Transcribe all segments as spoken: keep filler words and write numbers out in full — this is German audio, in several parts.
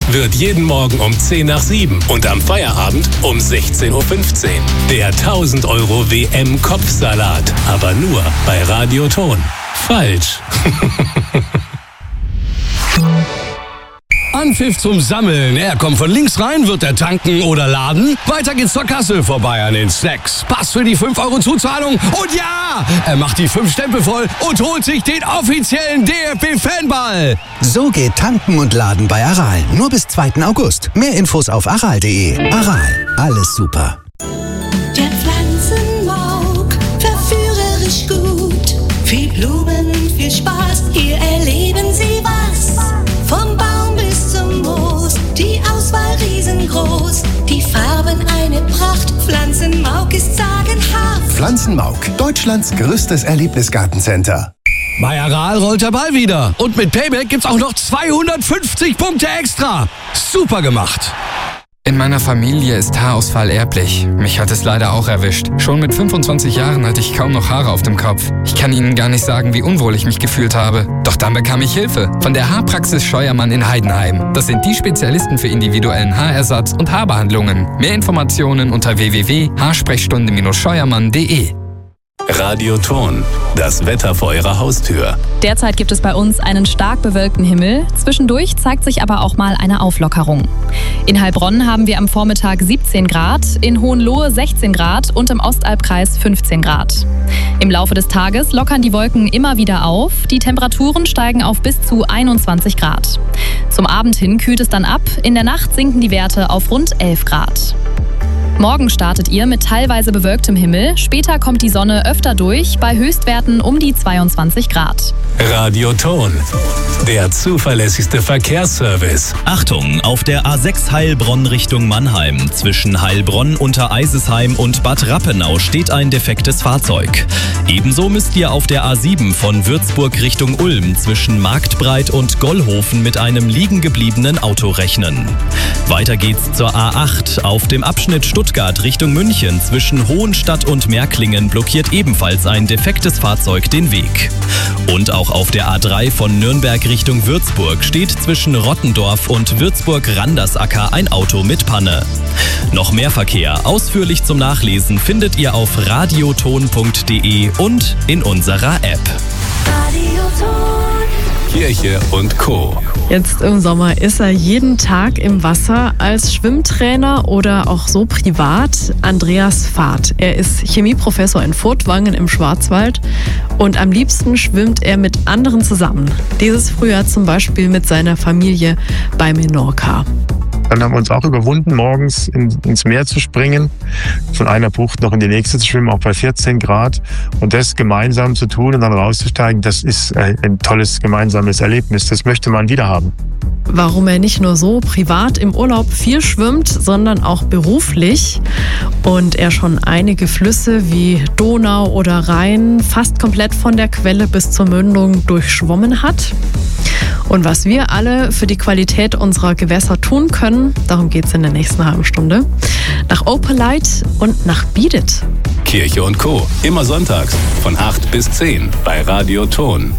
wird jeden Morgen um zehn nach sieben und am Feierabend um sechzehn Uhr fünfzehn. Der tausend Euro W M-Kopfsalat. Aber nur bei Radio Ton. Falsch. Anpfiff zum Sammeln. Er kommt von links rein, wird er tanken oder laden. Weiter geht's zur Kasse, vorbei an den Snacks. Pass für die fünf Euro Zuzahlung. Und ja, er macht die fünf Stempel voll und holt sich den offiziellen D F B-Fanball. So geht Tanken und Laden bei Aral. Nur bis zweiten August. Mehr Infos auf aral punkt de. Aral, alles super. Der Pflanzenmog, verführerisch gut. Viel Blumen, viel Spaß, hier erleben Sie was. Vom Baum bis zum Moos, die Auswahl riesengroß. Die Farben eine Pracht, Pflanzenmog ist sagenhaft. Pflanzenmog, Deutschlands größtes Erlebnisgartencenter. Bei Aral rollt der Ball wieder. Und mit Payback gibt's auch noch zweihundertfünfzig Punkte extra. Super gemacht. In meiner Familie ist Haarausfall erblich. Mich hat es leider auch erwischt. Schon mit fünfundzwanzig Jahren hatte ich kaum noch Haare auf dem Kopf. Ich kann Ihnen gar nicht sagen, wie unwohl ich mich gefühlt habe. Doch dann bekam ich Hilfe von der Haarpraxis Scheuermann in Heidenheim. Das sind die Spezialisten für individuellen Haarersatz und Haarbehandlungen. Mehr Informationen unter w w w punkt haarsprechstunde scheuermann punkt de. Radio Ton, das Wetter vor Ihrer Haustür. Derzeit gibt es bei uns einen stark bewölkten Himmel. Zwischendurch zeigt sich aber auch mal eine Auflockerung. In Heilbronn haben wir am Vormittag siebzehn Grad, in Hohenlohe sechzehn Grad und im Ostalbkreis fünfzehn Grad. Im Laufe des Tages lockern die Wolken immer wieder auf. Die Temperaturen steigen auf bis zu einundzwanzig Grad. Zum Abend hin kühlt es dann ab. In der Nacht sinken die Werte auf rund elf Grad. Morgen startet ihr mit teilweise bewölktem Himmel. Später kommt die Sonne öfter durch, bei Höchstwerten um die zweiundzwanzig Grad. Radio Ton, der zuverlässigste Verkehrsservice. Achtung, auf der A sechs Heilbronn Richtung Mannheim. Zwischen Heilbronn, Untereisesheim und Bad Rappenau steht ein defektes Fahrzeug. Ebenso müsst ihr auf der A sieben von Würzburg Richtung Ulm zwischen Marktbreit und Gollhofen mit einem liegen gebliebenen Auto rechnen. Weiter geht's zur A acht. Auf dem Abschnitt Stuttgart Richtung München zwischen Hohenstadt und Märklingen blockiert ebenfalls ein defektes Fahrzeug den Weg. Und auch auf der A drei von Nürnberg Richtung Würzburg steht zwischen Rottendorf und Würzburg-Randersacker ein Auto mit Panne. Noch mehr Verkehr ausführlich zum Nachlesen findet ihr auf radioton punkt de und in unserer App. Kirche und Co. Jetzt im Sommer ist er jeden Tag im Wasser als Schwimmtrainer oder auch so privat. Andreas Fahrt. Er ist Chemieprofessor in Furtwangen im Schwarzwald und am liebsten schwimmt er mit anderen zusammen. Dieses Frühjahr zum Beispiel mit seiner Familie bei Menorca. Dann haben wir uns auch überwunden, morgens in, ins Meer zu springen, von einer Bucht noch in die nächste zu schwimmen, auch bei vierzehn Grad. Und das gemeinsam zu tun und dann rauszusteigen, das ist ein tolles gemeinsames Erlebnis. Das möchte man wieder haben. Warum er nicht nur so privat im Urlaub viel schwimmt, sondern auch beruflich und er schon einige Flüsse wie Donau oder Rhein fast komplett von der Quelle bis zur Mündung durchschwommen hat. Und was wir alle für die Qualität unserer Gewässer tun können, darum geht es in der nächsten halben Stunde. Nach Opelite und nach Biedet. Kirche und Co. Immer sonntags von acht bis zehn bei Radio Ton.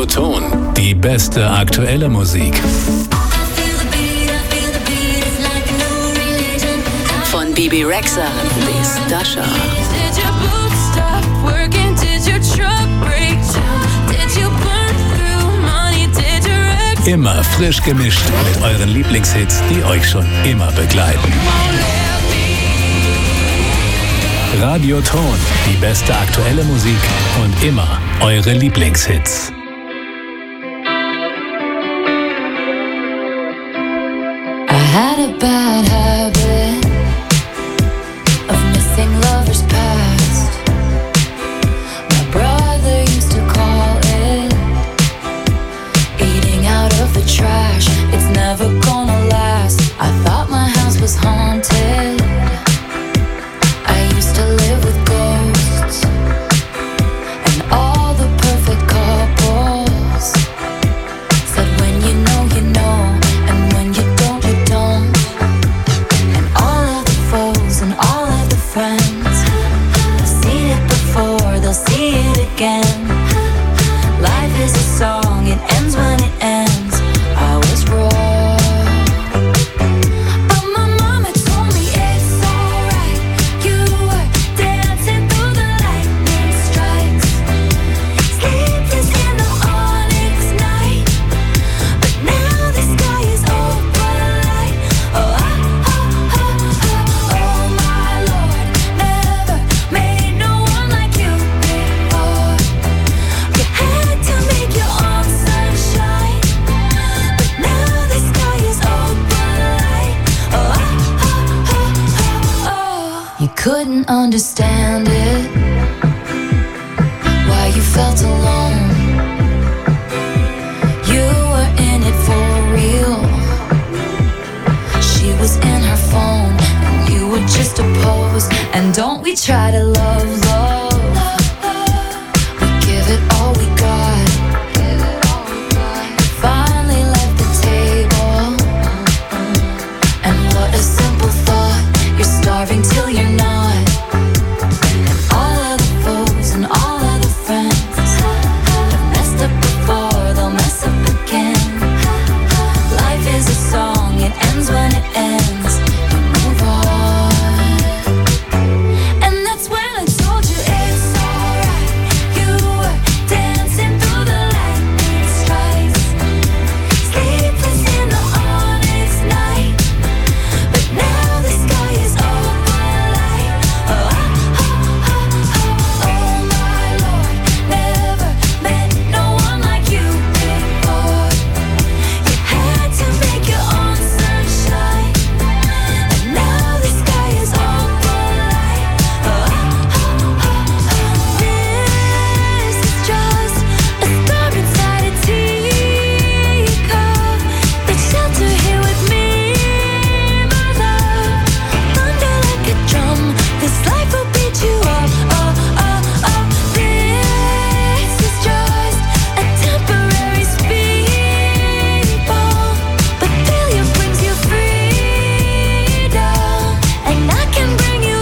Radioton. Die beste aktuelle Musik. Von Bibi Rexha bis Dasha. Immer frisch gemischt mit euren Lieblingshits, die euch schon immer begleiten. Radioton, die beste aktuelle Musik und immer eure Lieblingshits. I had a bad habit of missing lovers past. My brother used to call it eating out of the trash. It's never gonna last. I thought my house was haunted. I used to live with ghosts and all the perfect couples said when you know you know, and when you don't you don't. And all of the foes and all of the friends have seen it before, they'll see it again. Life is a song, it ends when it ends. I was wrong, but my mama told me it's alright. You were dancing through the lightning strikes, sleepless in the onyx night. But now the sky is open light. Oh, oh, oh, oh, oh my Lord, never made no one like you before. You had to make your own sunshine, but now the sky is open light. Oh, oh, oh, oh, oh. You couldn't understand it, why you felt alone. You were in it for real. She was in her phone, and you were just a pose. And don't we try to love, love? We give it all we got. Finally left the table, and what a simple thought. You're starving till you're not. And all of the foes and all of the friends have messed up before, they'll mess up again. Life is a song, it ends when it ends. You move on, and that's when I told you it's alright. You were dancing through the lightning strikes, sleepless in the onyx night. But now the sky is open light. Oh, oh, oh, oh, oh my Lord, never met no one like you before. You had to make your own sunshine, and now the sky is open light. Oh, oh, oh, oh. This is just a star inside a teacup. Take shelter here with me, my love. Thunder like a drum, this life will beat you up. Oh, oh, oh. This is just a temporary speed bump, but failure brings you freedom, and I can bring you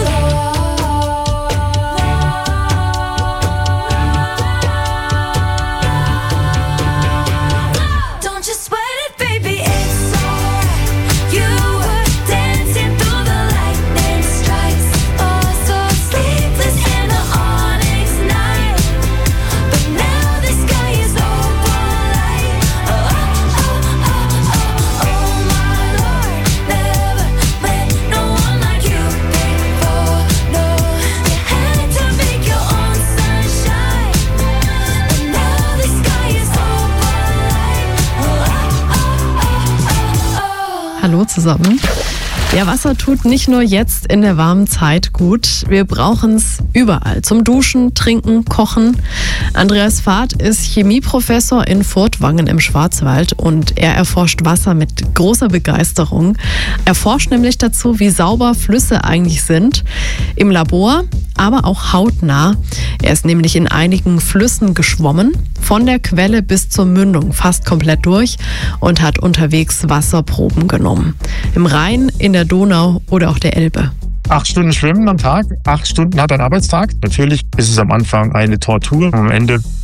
love. Don't you sweat it, baby, it's alright. You were dancing through the lightning strikes, oh so sleepless in the onyx night. But now the sky is open light. Oh, oh, oh, oh, oh my Lord, never met no one like you before. No, you had to make your own sunshine, but now the sky is open light. Oh, oh, oh, oh, oh. Hallo zusammen. Ja, Wasser tut nicht nur jetzt in der warmen Zeit gut. Wir brauchen es überall. Zum Duschen, Trinken, Kochen. Andreas Fahrt ist Chemieprofessor in Furtwangen im Schwarzwald und er erforscht Wasser mit großer Begeisterung. Er forscht nämlich dazu, wie sauber Flüsse eigentlich sind. Im Labor, aber auch hautnah. Er ist nämlich in einigen Flüssen geschwommen, von der Quelle bis zur Mündung fast komplett durch und hat unterwegs Wasserproben genommen. Im Rhein, in der Donau oder auch der Elbe. Acht Stunden Schwimmen am Tag, acht Stunden hat ein Arbeitstag. Natürlich ist es am Anfang eine Tortur. Am Ende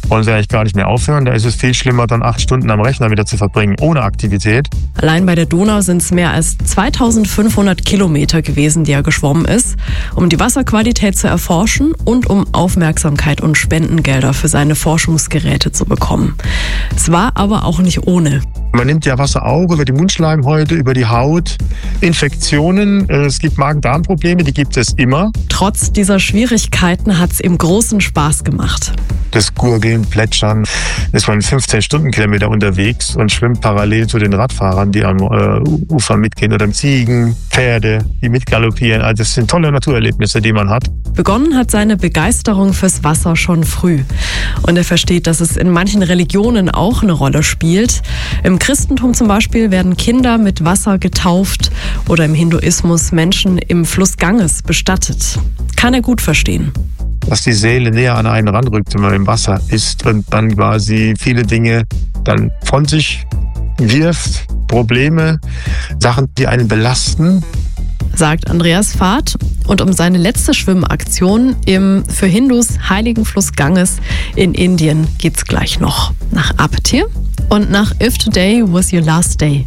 wollen sie eigentlich gar nicht mehr aufhören. Da ist es viel schlimmer, dann acht Stunden am Rechner wieder zu verbringen, ohne Aktivität. Allein bei der Donau sind es mehr als zweitausendfünfhundert Kilometer gewesen, die er geschwommen ist, um die Wasserqualität zu erforschen und um Aufmerksamkeit und Spendengelder für seine Forschungsgeräte zu bekommen. Es war aber auch nicht ohne. Man nimmt ja Wasser auch über die Mundschleimhäute, über die Haut, Infektionen. Es gibt Magen-Darm-Probleme, die gibt es immer. Trotz dieser Schwierigkeiten hat es ihm großen Spaß gemacht. Das Gurgeln, Plätschern, ist man fünfzehn Stundenkilometer unterwegs und schwimmt parallel zu den Radfahrern, die am äh, Ufer mitgehen, oder Ziegen, Pferde, die mitgaloppieren. Also das sind tolle Naturerlebnisse, die man hat. Begonnen hat seine Begeisterung fürs Wasser schon früh. Und er versteht, dass es in manchen Religionen auch eine Rolle spielt. Im Christentum zum Beispiel werden Kinder mit Wasser getauft oder im Hinduismus Menschen im Fluss Ganges bestattet. Kann er gut verstehen. Dass die Seele näher an einen ranrückt, wenn man im Wasser ist und dann quasi viele Dinge dann von sich wirft, Probleme, Sachen, die einen belasten. Sagt Andreas Vath. Und um seine letzte Schwimmaktion im für Hindus heiligen Fluss Ganges in Indien geht's gleich noch. Nach Apetir und nach If Today Was Your Last Day.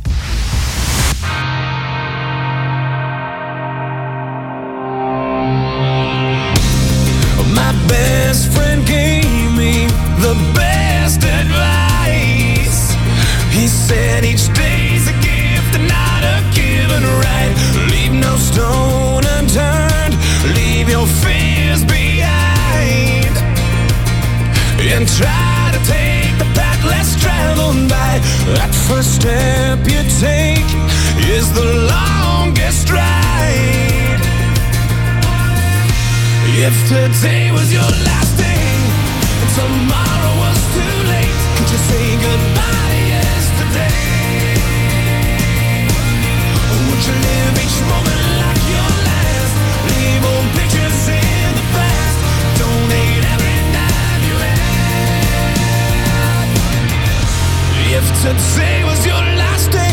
My best friend gave me the best advice. He said each day's a gift and not a given right. Leave no stone unturned, leave your fears behind, and try to take the path less traveled by. That first step you take is the longest ride. If today was your last day and tomorrow was too late, could you say goodbye to yesterday? Would you live each moment like your last? Leave old pictures in the past. Donate every dime you had. If today was your last day,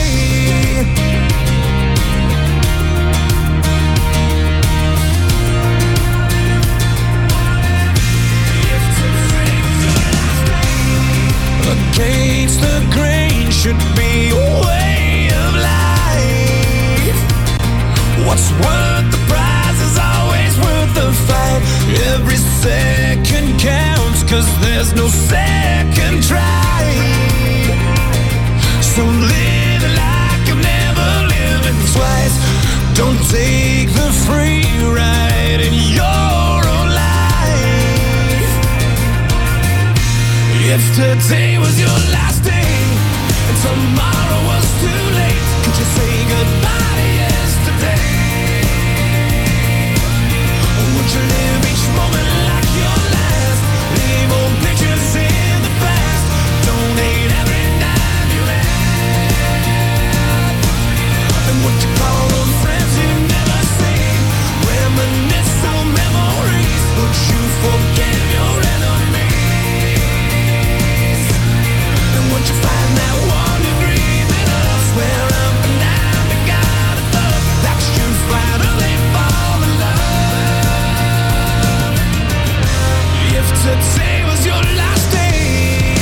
against the grain should be a way of life. What's worth the prize is always worth the fight. Every second counts, cause there's no second try. So live like you've never lived twice. Don't take the free ride in your own life. If today was your last day and tomorrow was too late, could you say goodbye to yesterday? Would you live each moment like your last? Leave old pictures in the past. Donate every dime you had. And what you call those friends you've never seen? Reminisce on memories. Would you forgive your enemies? Would you find that one degree in us where up and down the God above? That's you finally fall in love. If today was your last day,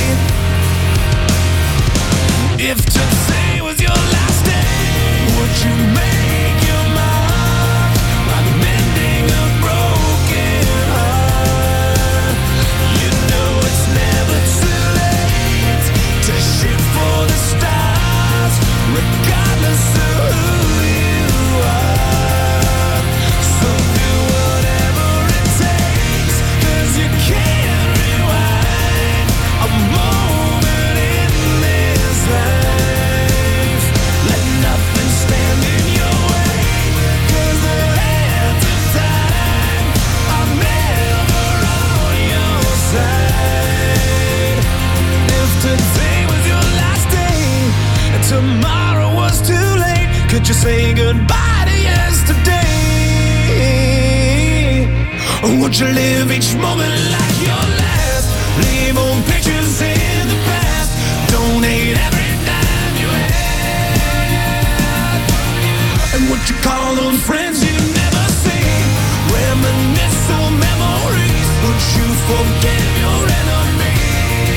if today was your last day, would you make your mark by mending a broken heart? You know it's never too late to shoot for the stars, regardless of who you are. So do whatever it takes, cause you can't rewind a moment in this life. Let nothing stand in your way, cause the hands of time are never on your side. If today was your last day and tomorrow was too late, could you say goodbye to yesterday? Or would you live each moment like your last? Leave old pictures in the past. Donate every dime you had. And would you call on friends you've never seen? Reminisce on memories. Would you forgive your enemies?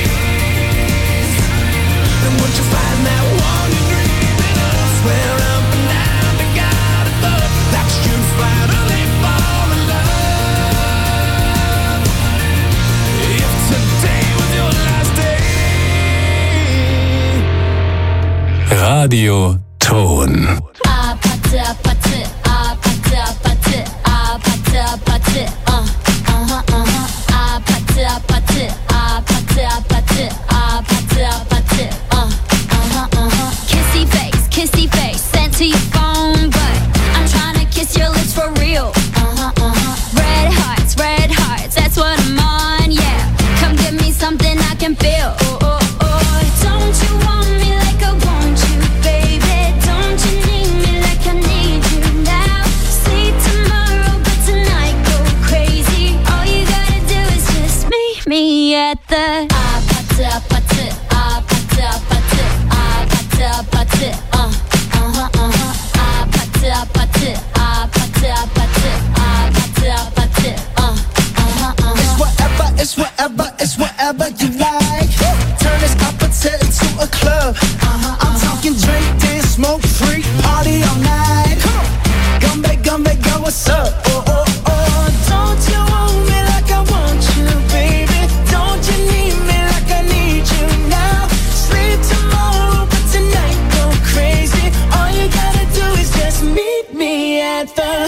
Radio Ton. Kissy face, kissy face, sent to your phone, but I'm trying to kiss your lips for real. Red hearts, red hearts, that's what I'm on, yeah. Come give me something I can feel. Oh, oh, oh. Don't you want me like I want you, baby? Don't you need me like I need you now? Sleep tomorrow, but tonight go crazy. All you gotta do is just meet me at the It's whatever, it's whatever, it's whatever you like. Turn this opposite into a club. I'm talking drink, dance, smoke, freak, party all night. Gumbe, gumbe, go, what's up? Oh, oh, oh. Don't you want me like I want you, baby? Don't you need me like I need you now? Sleep tomorrow, but tonight go crazy. All you gotta do is just meet me at the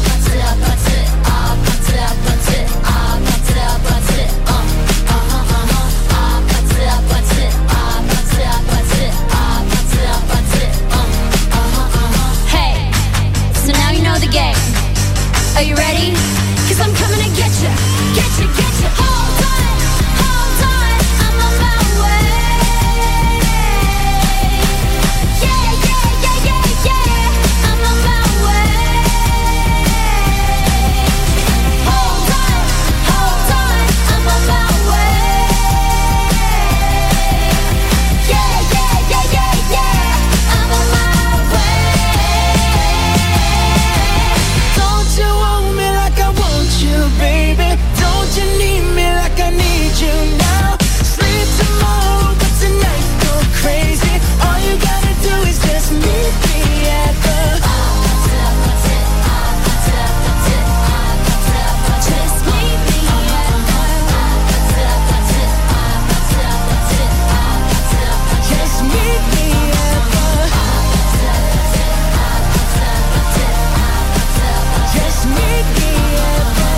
Hey, so now you know the game. Are you ready? Cause I'm coming to get you, get you, get you. Hold on, hold on, I'm on my way. Yeah, yeah, yeah, yeah, yeah, I'm on my way. Hold on, hold on, I'm on my way. Yeah, yeah, yeah, yeah, yeah, I'm on my way. Don't you want me like I want you, baby? Don't you need me like I need you now? Sleep tomorrow, but tonight go crazy. All you gotta do is just meet me at the Just meet me Just meet me at the Just meet me at the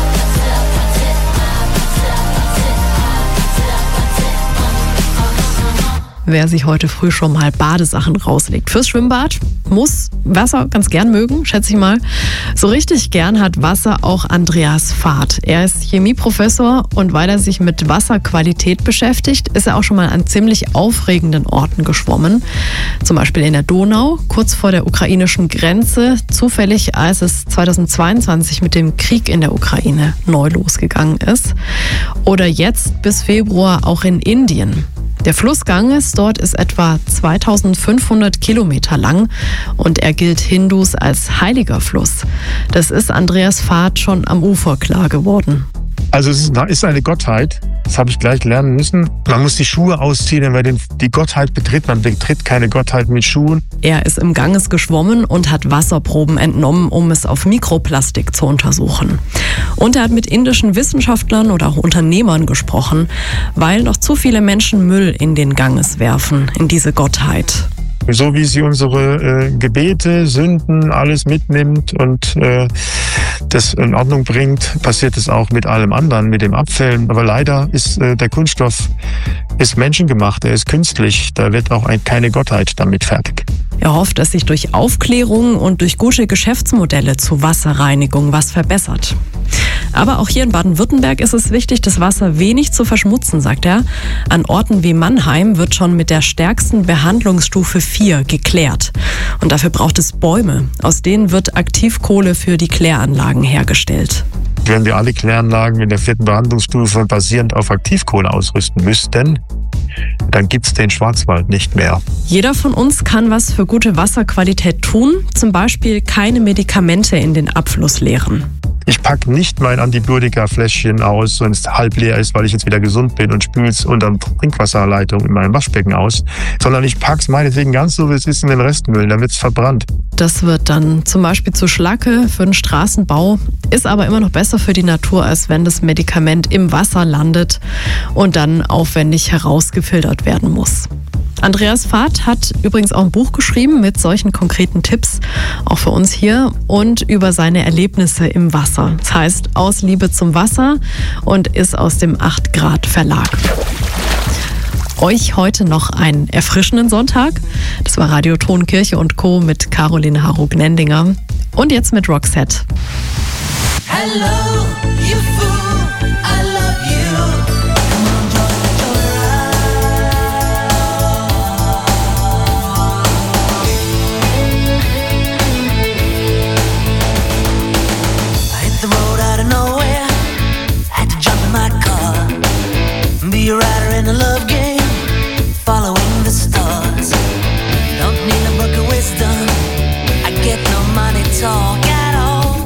Wer sich heute früh schon mal Badesachen rauslegt fürs Schwimmbad, muss Wasser ganz gern mögen, schätze ich mal. So richtig gern hat Wasser auch Andreas Fahrt. Er ist Chemieprofessor und weil er sich mit Wasserqualität beschäftigt, ist er auch schon mal an ziemlich aufregenden Orten geschwommen. Zum Beispiel in der Donau, kurz vor der ukrainischen Grenze, zufällig als es zweitausendzweiundzwanzig mit dem Krieg in der Ukraine neu losgegangen ist. Oder jetzt bis Februar auch in Indien. Der Fluss Ganges dort ist etwa zweitausendfünfhundert Kilometer lang und er gilt Hindus als heiliger Fluss. Das ist Andreas Fahrt schon am Ufer klar geworden. Also es ist eine Gottheit, das habe ich gleich lernen müssen. Man muss die Schuhe ausziehen, wenn man den, die Gottheit betritt. Man betritt keine Gottheit mit Schuhen. Er ist im Ganges geschwommen und hat Wasserproben entnommen, um es auf Mikroplastik zu untersuchen. Und er hat mit indischen Wissenschaftlern oder auch Unternehmern gesprochen, weil noch zu viele Menschen Müll in den Ganges werfen, in diese Gottheit. So wie sie unsere äh, Gebete, Sünden, alles mitnimmt und äh, das in Ordnung bringt, passiert es auch mit allem anderen, mit dem Abfällen. Aber leider ist äh, der Kunststoff ist menschengemacht, er ist künstlich. Da wird auch ein, keine Gottheit damit fertig. Er hofft, dass sich durch Aufklärung und durch gute Geschäftsmodelle zur Wasserreinigung was verbessert. Aber auch hier in Baden-Württemberg ist es wichtig, das Wasser wenig zu verschmutzen, sagt er. An Orten wie Mannheim wird schon mit der stärksten Behandlungsstufe vier geklärt. Und dafür braucht es Bäume. Aus denen wird Aktivkohle für die Kläranlagen hergestellt. Wenn wir alle Kläranlagen in der vierten Behandlungsstufe basierend auf Aktivkohle ausrüsten müssten, dann gibt es den Schwarzwald nicht mehr. Jeder von uns kann was für gute Wasserqualität tun, zum Beispiel keine Medikamente in den Abfluss leeren. Ich packe nicht mein Antibiotika-Fläschchen aus, wenn es halb leer ist, weil ich jetzt wieder gesund bin und spüle es unter der Trinkwasserleitung in meinem Waschbecken aus, sondern ich packe es meinetwegen ganz so, wie es ist, in den Restmüll, dann wird es verbrannt. Das wird dann zum Beispiel zu Schlacke für den Straßenbau, ist aber immer noch besser für die Natur, als wenn das Medikament im Wasser landet und dann aufwendig herausgefiltert werden muss. Andreas Vath hat übrigens auch ein Buch geschrieben mit solchen konkreten Tipps, auch für uns hier, und über seine Erlebnisse im Wasser. Das heißt Aus Liebe zum Wasser und ist aus dem acht Grad Verlag. Euch heute noch einen erfrischenden Sonntag. Das war Radio Ton Kirche und Co. mit Caroline Harro-Gnendinger. Und jetzt mit Roxette. Hello, you fool, I love you. Come on, join the I hit the road out of nowhere, had to jump in my car, be a rider in a love game, following the stars. Don't need a book of wisdom, I get no money talk at all.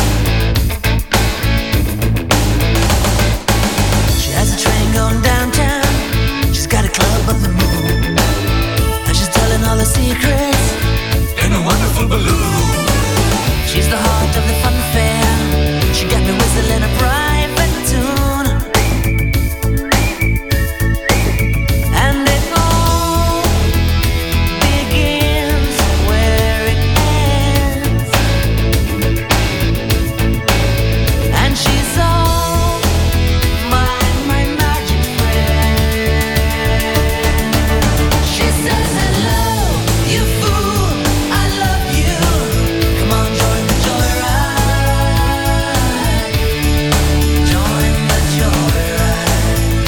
She has a train going downtown, she's got a club on the moon, and she's telling all her secrets in a wonderful balloon. She's the heart of the fun fair, she got me whistling a private tune. And it all begins where it ends, and she's all my, my magic friend. She says hello, you fool, I love you. Come on, join the joyride. Join the joyride.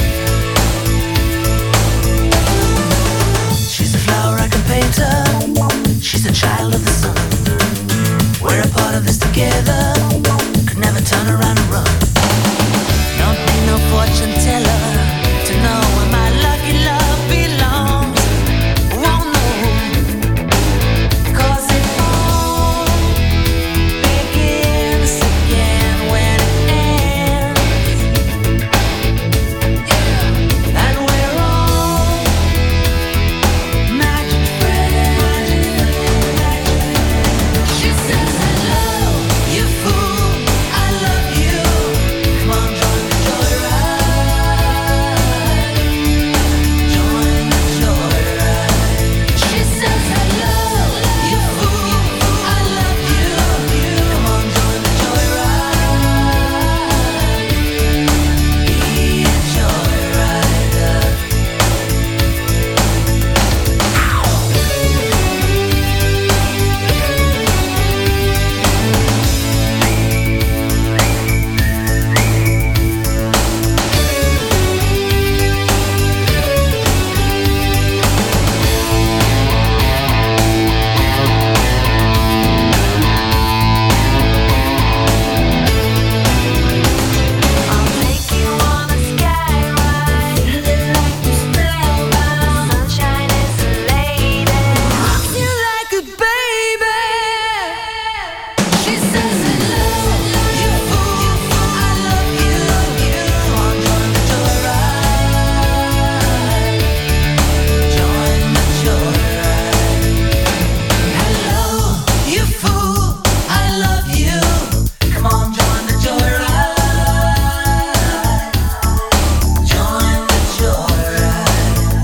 She's a flower I can paint her. She's a child of the sun. We're a part of this together. Could never turn around and run. Don't need no fortune teller to know where my lucky love belongs. Won't know, 'cause it all begins again when it ends. And we're all magic friends. She says hello, you fool, I love you. Come on, join the joyride. Join the joyride. She says hello, you fool, I love you. Come on, join the joyride. Be a joyrider. I'll take you on a skyride, feeling like you're spellbound. Sunshine is a lady, rocks you like a baby. She says hello, you fool, I love you. Come on, join the joyride. Join the joyride. Hello, you fool, I love you. Come on, join the joyride. Join the joyride.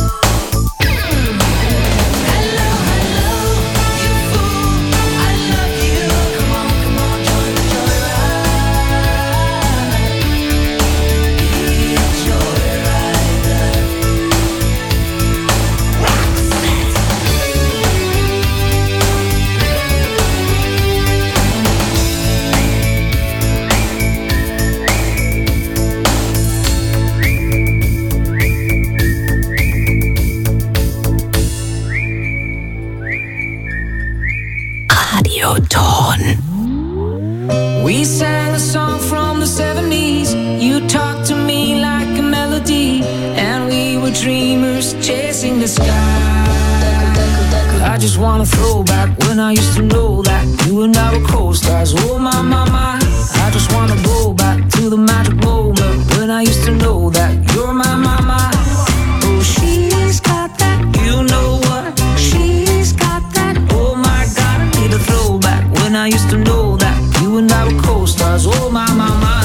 Hello, hello, you fool, I love you. Come on, come on, join the joyride. Be a joyrider. Radio Ton. We sang a song from the seventies. You talked to me like a melody, and we were dreamers chasing the sky. I just wanna throw back when I used to know that you and I were co-stars. Oh my, my, my. I just wanna go back to the magic moment when I used to know that you're my, my, my. Oh, she's got that, you know what? She's got that. Oh my God, I need a throwback when I used to know that you and I were co-stars. Oh my, my, my.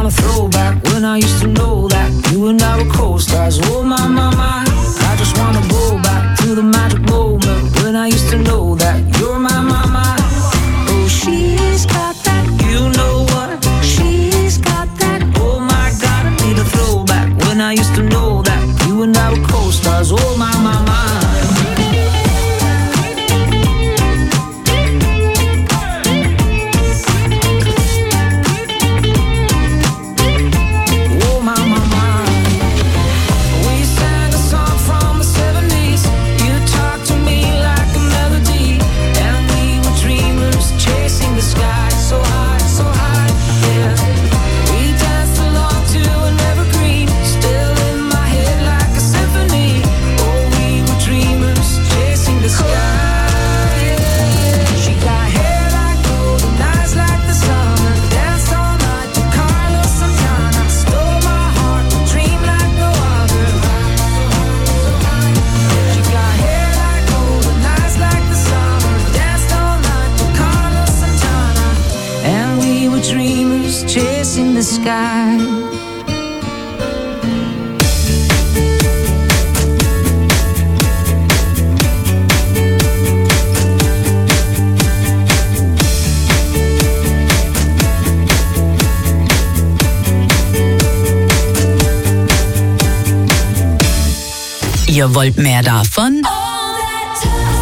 want a throwback when I used to know that you and I were co-stars. Oh my, my, my, I just wanna go back to the magic moment when I used to know that you're my, my, my. Oh, she's got that, you know what? She's got that. Oh my God, I need a throwback when I used to know that you and I were co-stars. Oh my, my, my. Chasing the sky. Ihr wollt mehr davon?